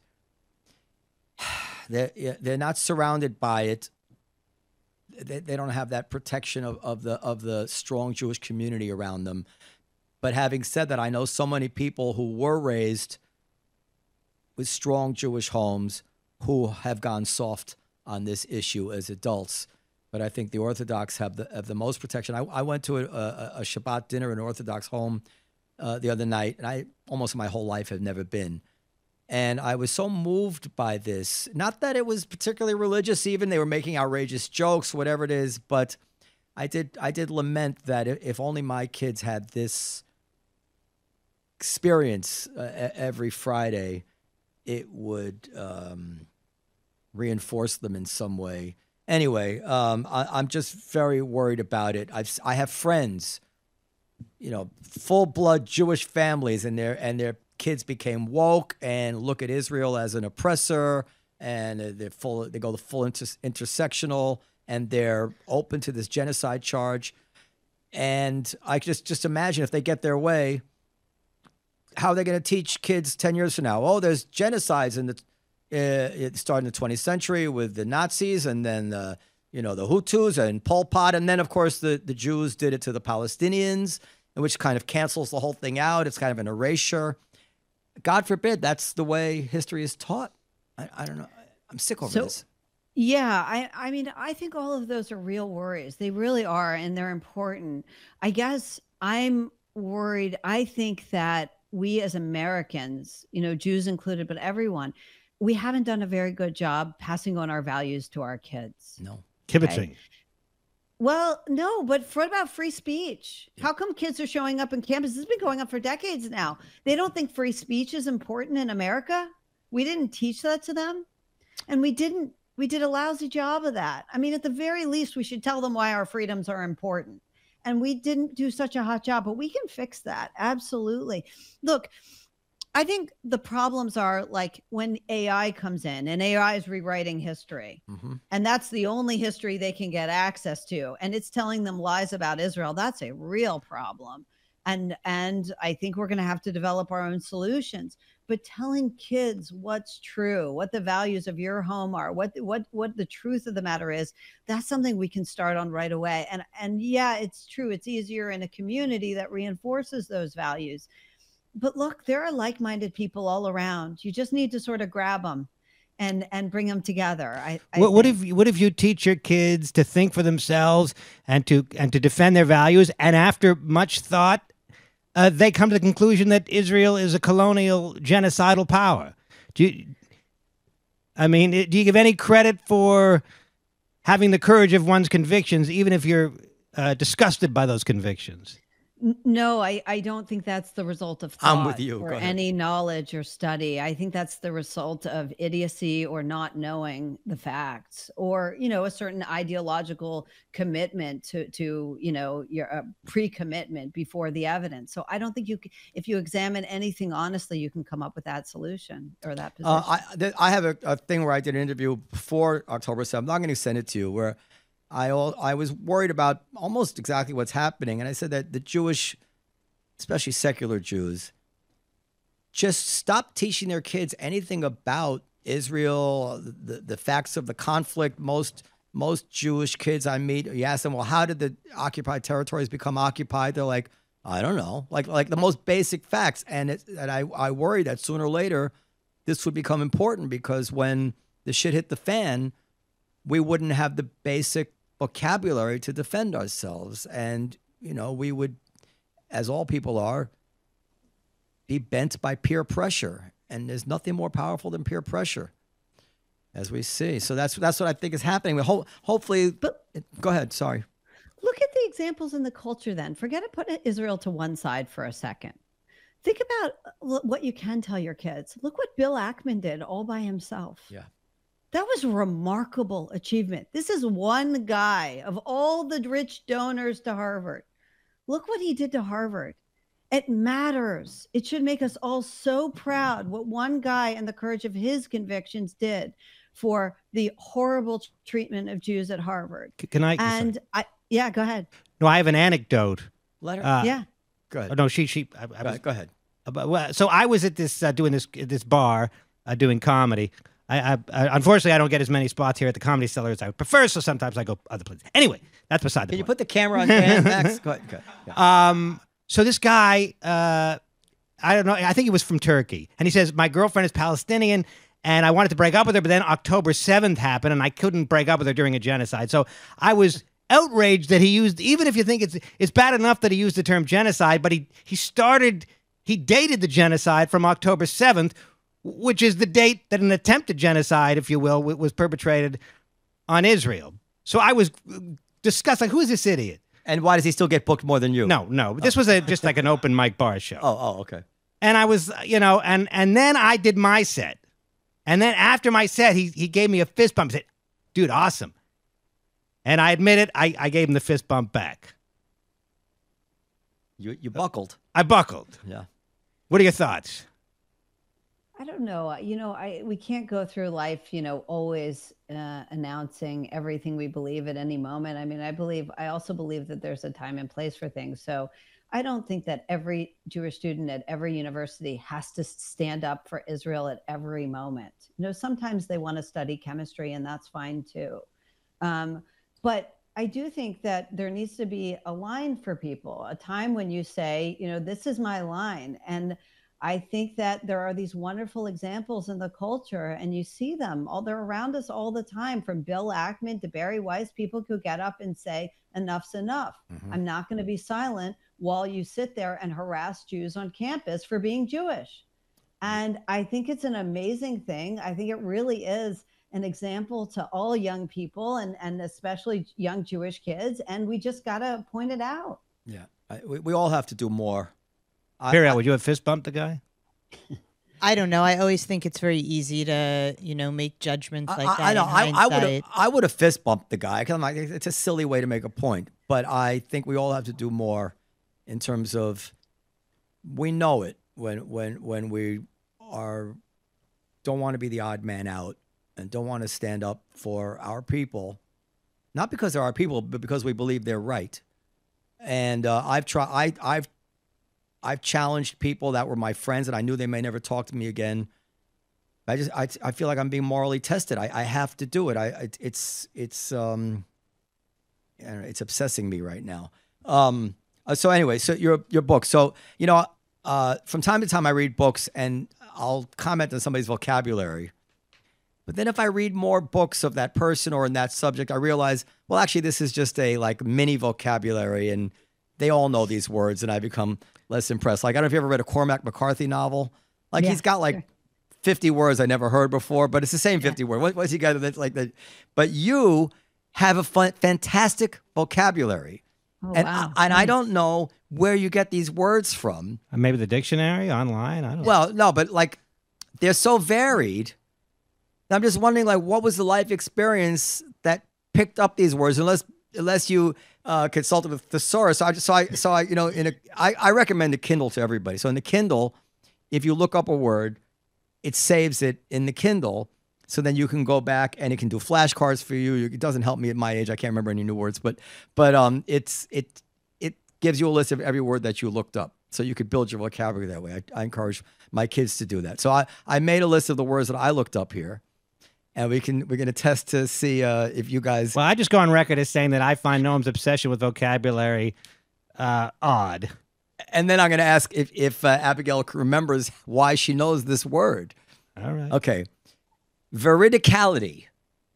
they're, they're not surrounded by it. They, they don't have that protection of, of the of the strong Jewish community around them. But having said that, I know so many people who were raised with strong Jewish homes who have gone soft on this issue as adults. But I think the Orthodox have the have the most protection. I, I went to a, a, a Shabbat dinner in an Orthodox home uh, the other night, and I almost my whole life have never been. And I was so moved by this. Not that it was particularly religious, even they were making outrageous jokes, whatever it is. But I did, I did lament that if only my kids had this experience uh, every Friday, it would um, reinforce them in some way. Anyway, um, I, I'm just very worried about it. I've I have friends, you know, full blood Jewish families, and their and their kids became woke and look at Israel as an oppressor, and they're full. They go the full inter, intersectional, and they're open to this genocide charge. And I just just imagine if they get their way, how are they going to teach kids ten years from now? Oh, there's genocides in the uh, it started in the twentieth century with the Nazis, and then uh, you know the Hutus and Pol Pot, and then of course the the Jews did it to the Palestinians, which kind of cancels the whole thing out. It's kind of an erasure. God forbid that's the way history is taught. I, I don't know. I'm sick over So- this. Yeah, I, I mean, I think all of those are real worries. They really are, and they're important. I guess I'm worried. I think that we as Americans, you know, Jews included, but everyone, we haven't done a very good job passing on our values to our kids. No. Kibitzing. Well, no, but what about free speech? How come kids are showing up in campus? This has been going on for decades now. They don't think free speech is important in America. We didn't teach that to them, and we didn't. We did a lousy job of that. I mean, at the very least, we should tell them why our freedoms are important. And we didn't do such a hot job, but we can fix that. Absolutely. Look, I think the problems are like when A I comes in, and A I is rewriting history. Mm-hmm. And that's the only history they can get access to. And it's telling them lies about Israel. That's a real problem. And, and I think we're going to have to develop our own solutions. But telling kids what's true, what the values of your home are, what what what the truth of the matter is, that's something we can start on right away. And and yeah, it's true. It's easier in a community that reinforces those values. But look, there are like-minded people all around. You just need to sort of grab them and and bring them together. I, I What, what think. if what if you teach your kids to think for themselves and to and to defend their values, and after much thought, Uh, they come to the conclusion that Israel is a colonial genocidal power? Do you, I mean, do you give any credit for having the courage of one's convictions, even if you're uh, disgusted by those convictions? N- No, I, I don't think that's the result of I'm thought with you. or Go ahead. any knowledge or study. I think that's the result of idiocy or not knowing the facts, or, you know, a certain ideological commitment to, to you know, your uh, pre-commitment before the evidence. So I don't think you, c- if you examine anything honestly, you can come up with that solution or that position. Uh, I th- I have a, a thing where I did an interview before October seventh. I'm going to send it to you, where I al- I was worried about almost exactly what's happening, and I said that the Jewish, especially secular Jews, just stop teaching their kids anything about Israel, the the facts of the conflict. Most most Jewish kids I meet, you ask them, well, how did the occupied territories become occupied? They're like, I don't know, like like the most basic facts, and it, and I I worry that sooner or later this would become important, because when the shit hit the fan, we wouldn't have the basic vocabulary to defend ourselves. And, you know, we would, as all people are, be bent by peer pressure. And there's nothing more powerful than peer pressure, as we see. So that's that's what I think is happening. We ho- hopefully, But- go ahead. Sorry. Look at the examples in the culture then. Forget it, put Israel to one side for a second. Think about uh, what you can tell your kids. Look what Bill Ackman did all by himself. Yeah. That was a remarkable achievement. This is one guy of all the rich donors to Harvard. Look what he did to Harvard. It matters. It should make us all so proud what one guy and the courage of his convictions did for the horrible treatment of Jews at Harvard. C- Can I? And I, yeah, go ahead. no, I have an anecdote. Let her. Uh, yeah. go Oh, ahead. no, she she. I, I Go was, ahead. Go ahead. uh, but, well, so I was at this uh, doing this this bar uh, doing comedy. I, I, I unfortunately I don't get as many spots here at the Comedy Cellar as I would prefer, so sometimes I go other places. Anyway, that's beside the Can you point. put the camera on Dan, Max? Go ahead. Go ahead. Yeah. Um, so this guy, uh, I don't know, I think he was from Turkey, and he says, my girlfriend is Palestinian, and I wanted to break up with her, but then October seventh happened, and I couldn't break up with her during a genocide. So I was outraged that he used, even if you think it's it's bad enough that he used the term genocide, but he he started, he dated the genocide from October seventh, which is the date that an attempted genocide, if you will, w- was perpetrated on Israel. So I was disgusted, like, who is this idiot? And why does he still get booked more than you? No, no. This was a just like an open mic bar show. Oh, oh, okay. And I was, you know, and and then I did my set. And then after my set, he he gave me a fist bump. He said, dude, awesome. And I admit it, I, I gave him the fist bump back. You you buckled. I buckled. Yeah. What are your thoughts? I don't know. You know, I we can't go through life, you know, always uh, announcing everything we believe at any moment. I mean, I believe, I also believe that there's a time and place for things. So I don't think that every Jewish student at every university has to stand up for Israel at every moment. You know, sometimes they want to study chemistry, and that's fine too. Um, but I do think that there needs to be a line for people, a time when you say, you know, this is my line. And I think that there are these wonderful examples in the culture, and you see them all, they're around us all the time, from Bill Ackman to Barry Weiss, people who get up and say, enough's enough. Mm-hmm. I'm not going to be silent while you sit there and harass Jews on campus for being Jewish. And I think it's an amazing thing. I think it really is an example to all young people, and, and especially young Jewish kids. And we just got to point it out. Yeah, I, we, we all have to do more. Period. Would you have fist bumped the guy? I don't know. I always think it's very easy to, you know, make judgments like I, that. I know. I, I would have. hindsight. I would have fist bumped the guy. 'Cause I'm like, it's a silly way to make a point. But I think we all have to do more, in terms of, we know it when when when we are don't want to be the odd man out and don't want to stand up for our people, not because they're our people, but because we believe they're right. And uh, I've tried. I I've I've challenged people that were my friends, and I knew they may never talk to me again. I just, I, I feel like I'm being morally tested. I, I have to do it. I, it, it's, it's, um, I don't know, it's obsessing me right now. Um, uh, so anyway, so your, your book. So, you know, uh, from time to time I read books and I'll comment on somebody's vocabulary. But then if I read more books of that person or in that subject, I realize, well, actually, this is just a like mini vocabulary, and they all know these words, and I become less impressed. Like, I don't know if you ever read a Cormac McCarthy novel. Like, Yeah, he's got like sure. fifty words I never heard before, but it's the same fifty words. What, what's he got that's like that? But you have a fun, fantastic vocabulary. Oh, and wow. I, and I Nice. don't know where you get these words from. Uh, maybe the dictionary online. I don't know. Well, no, but like, they're so varied. I'm just wondering, like, what was the life experience that picked up these words? Unless, unless you uh, consulted with thesaurus. So I just, so I, so I, you know, in a, I, I recommend the Kindle to everybody. So in the Kindle, if you look up a word, it saves it in the Kindle. So then you can go back and it can do flashcards for you. It doesn't help me at my age. I can't remember any new words, but, but um, it's, it, it gives you a list of every word that you looked up. So you could build your vocabulary that way. I, I encourage my kids to do that. So I, I made a list of the words that I looked up here. And we can, we're going to test to see uh, if you guys. Well, I just go on record as saying that I find Noam's obsession with vocabulary uh, odd. And then I'm going to ask if, if uh, Abigail remembers why she knows this word. All right. Okay. Veridicality.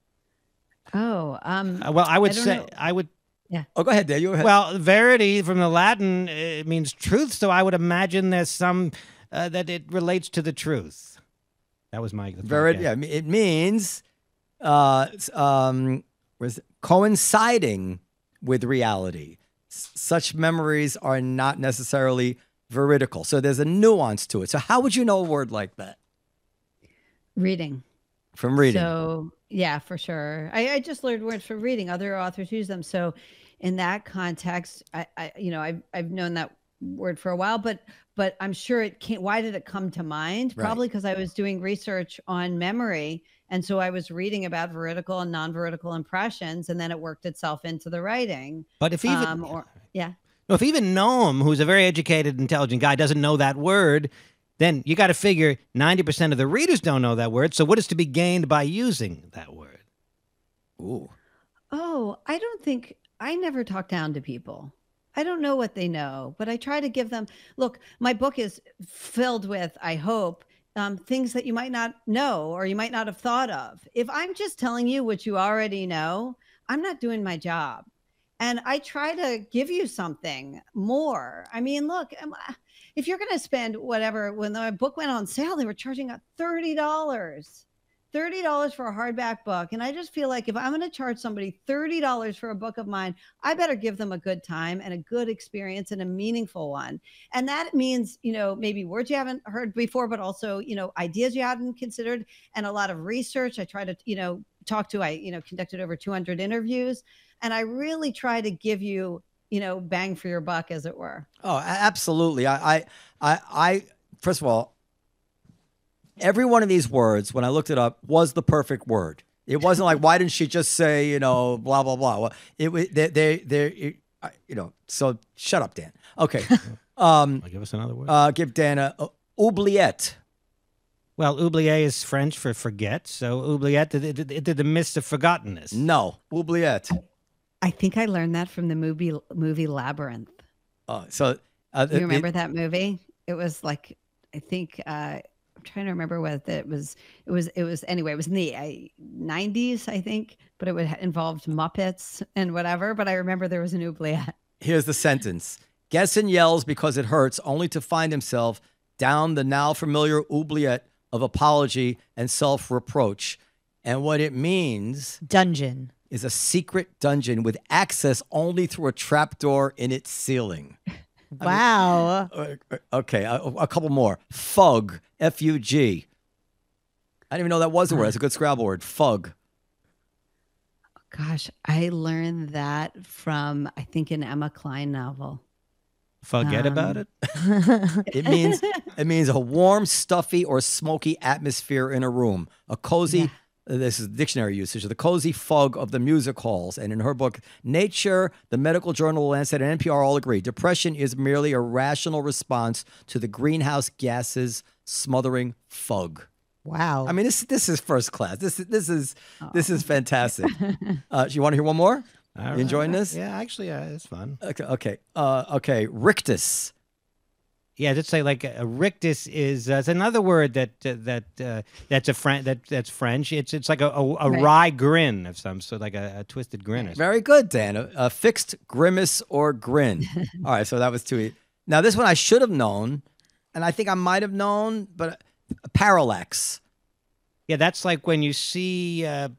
Oh, um, Uh, well, I would I don't say know. I would. Oh, go ahead, Dave. You go ahead. Well, verity from the Latin, it means truth. So I would imagine there's some uh, that it relates to the truth. That was my Verid- guess. yeah, it means uh, um, where's it? Coinciding with reality. S- such memories are not necessarily veridical. So there's a nuance to it. So how would you know a word like that? reading. From reading. So yeah, for sure. I, I just learned words from reading. Other authors use them. So in that context, I, I you know, I've I've known that word for a while, but but I'm sure it can't. Why did it come to mind? Right. Probably because I was doing research on memory, and so I was reading about veridical and non-veridical impressions, and then it worked itself into the writing. But if even Um, or yeah, no, if even Noam, who's a very educated, intelligent guy, doesn't know that word, then you got to figure ninety percent of the readers don't know that word. So what is to be gained by using that word? Ooh. oh, I don't think I never talk down to people. I don't know what they know, but I try to give them. Look, my book is filled with, I hope, um, things that you might not know or you might not have thought of. If I'm just telling you what you already know, I'm not doing my job. And I try to give you something more. I mean, look, am I- if you're going to spend whatever, when the book went on sale, they were charging thirty dollars. thirty dollars for a hardback book. And I just feel like if I'm going to charge somebody thirty dollars for a book of mine, I better give them a good time and a good experience and a meaningful one. And that means, you know, maybe words you haven't heard before, but also, you know, ideas you hadn't considered and a lot of research. I try to, you know, talk to, I, you know, conducted over two hundred interviews. And I really try to give you, you know, bang for your buck, as it were. Oh, a- absolutely. I, I, I, I, first of all, every one of these words, when I looked it up, was the perfect word. It wasn't like, why didn't she just say, you know, blah, blah, blah. Well, it was, they, they, they, you know, so shut up, Dan. Okay. Um, I'll give us another word. uh, give Dan a, a oubliette. Well, oubliette is French for forget. So oubliette, it, it, it did the mist of forgottenness. No, oubliette. I think I learned that from the movie, movie Labyrinth. Uh, so, uh, You remember it, that movie? It was like, I think, uh, I'm trying to remember what it was. It was, it was, anyway, it was in the uh, nineties, I think, but it would ha- involved Muppets and whatever. But I remember there was an oubliette. here's the sentence. Gesson yells because it hurts, only to find himself down the now familiar oubliette of apology and self-reproach. And what it means Dungeon. is a secret dungeon with access only through a trapdoor in its ceiling. Wow. Uh, uh, Okay, a, a couple more. Fug, F U G. I didn't even know that was a word. It's a good Scrabble word. Fug. Gosh, I learned that from, I think, an Emma Klein novel. Forget Um, about it. It means it means a warm, stuffy, or smoky atmosphere in a room. A cozy. Yeah. uh, This is dictionary usage. The cozy fug of the music halls. And in her book, Nature, the Medical Journal, Lancet, and N P R all agree depression is merely a rational response to the greenhouse gases smothering fug. Wow. I mean, this this is first class. This this is this is fantastic. Uh, do you want to hear one more? All You enjoying right. this? Yeah, actually, uh, it's fun. Okay. Okay. Uh, okay. Rictus. Yeah, just say like a rictus is uh, it's another word that uh, that uh, that's a French that that's French. It's it's like a, a, a Right. wry grin of some sort, like a, a twisted grin. Or something. Very good, Dan. A, a fixed grimace or grin. All right. So that was two. e- Now this one I should have known, and I think I might have known, but parallax. Yeah, that's like when you see. Uh,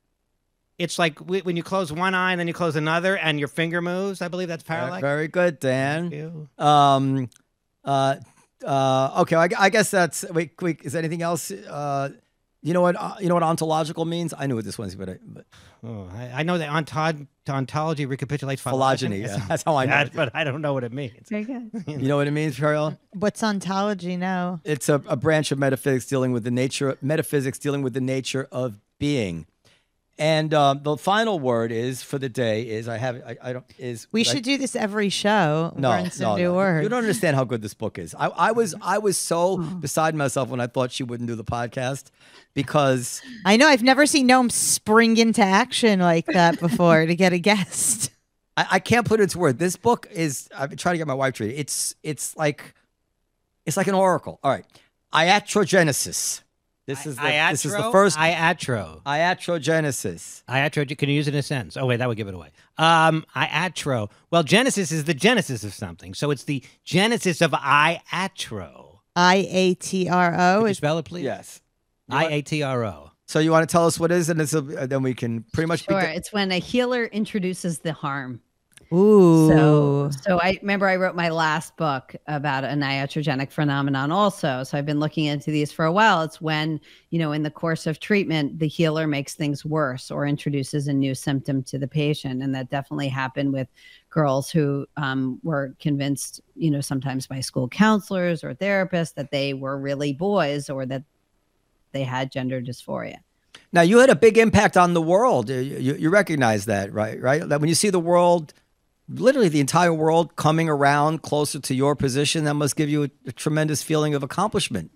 it's like w- when you close one eye and then you close another, and your finger moves. I believe that's parallax. Very good, Dan. You. Um. Uh. Uh. Okay. I, I guess that's. Wait. Wait. Is there anything else? Uh. You know what? Uh, you know what ontological means? I knew what this was, but, I, but Oh, I, I know that ontod- ontology recapitulates phylogeny. Yeah, that's how I know. That, it. but I don't know what it means. Very good. You know what it means, Periel? What's ontology now? It's a, a branch of metaphysics dealing with the nature metaphysics dealing with the nature of being. And um, the final word is for the day is I have I, I don't is We I- should do this every show. no, Learn some no, new no. words. You don't understand how good this book is. I, I was I was so beside myself when I thought she wouldn't do the podcast because I know. I've never seen Noam spring into action like that before to get a guest. I, I can't put it into words. This book is I've been trying to get my wife to read it. It's it's like it's like an oracle. All right, iatrogenesis. This is the, this is the Iatro? first Iatro. iatrogenesis. Iatro. Can you use it in a sentence? Oh wait, that would give it away. Um, Iatro. Well, Genesis is the genesis of something, so it's the genesis of Iatro. I A T R O Could you is spell it, please? Yes. I A T R O. So you want to tell us what it is, and this will, uh, then we can pretty much. Sure. begin- It's when a healer introduces the harm. ooh. So, so I remember I wrote my last book about an iatrogenic phenomenon also. So I've been looking into these for a while. It's when, you know, in the course of treatment, the healer makes things worse or introduces a new symptom to the patient. And that definitely happened with girls who um, were convinced, you know, sometimes by school counselors or therapists that they were really boys or that they had gender dysphoria. Now you had a big impact on the world. You, you, you recognize that, right? Right. That when you see the world, literally the entire world coming around closer to your position, that must give you a, a tremendous feeling of accomplishment.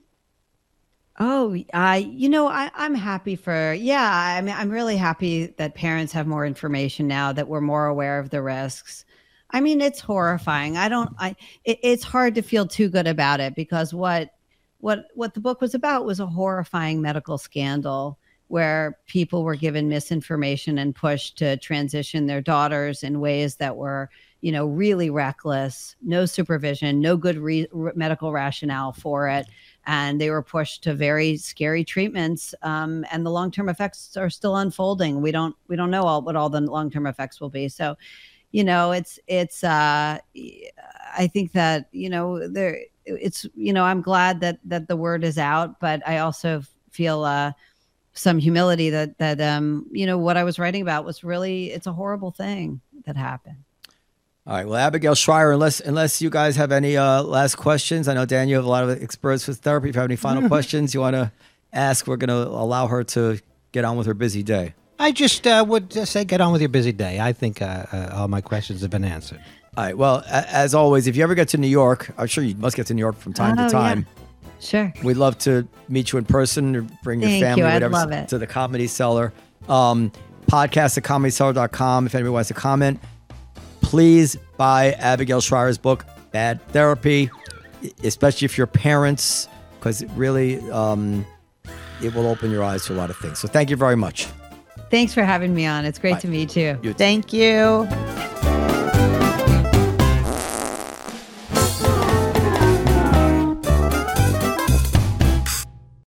Oh, I, you know, I, I'm happy for, yeah, I mean, I'm really happy that parents have more information now, that we're more aware of the risks. I mean, it's horrifying. I don't, I, it, it's hard to feel too good about it because what, what, what the book was about was a horrifying medical scandal where people were given misinformation and pushed to transition their daughters in ways that were, you know, really reckless, no supervision, no good re- medical rationale for it. and they were pushed to very scary treatments. Um, and the long-term effects are still unfolding. We don't we don't know all what all the long-term effects will be. So, you know, it's it's. Uh, I think that you know there. It's you know I'm glad that that the word is out, but I also feel uh, some humility that that um, you know what I was writing about was really it's a horrible thing that happened. All right. Well, Abigail Shrier, unless unless you guys have any uh, last questions, I know, Dan, you have a lot of experience with therapy. If you have any final questions you want to ask, we're going to allow her to get on with her busy day. I just uh, would just say get on with your busy day. I think uh, uh, all my questions have been answered. All right. Well, a- as always, if you ever get to New York, I'm sure you must get to New York from time Oh, to time. yeah. Sure. We'd love to meet you in person or bring your Thank family you. or I'd whatever love it. to the Comedy Cellar. Um, podcast at comedy cellar dot com if anybody wants to comment. Please buy Abigail Shrier's book, Bad Therapy, especially if you're parents, because it really um, it will open your eyes to a lot of things. So thank you very much. Thanks for having me on. It's great Bye. to meet you. You- Thank you.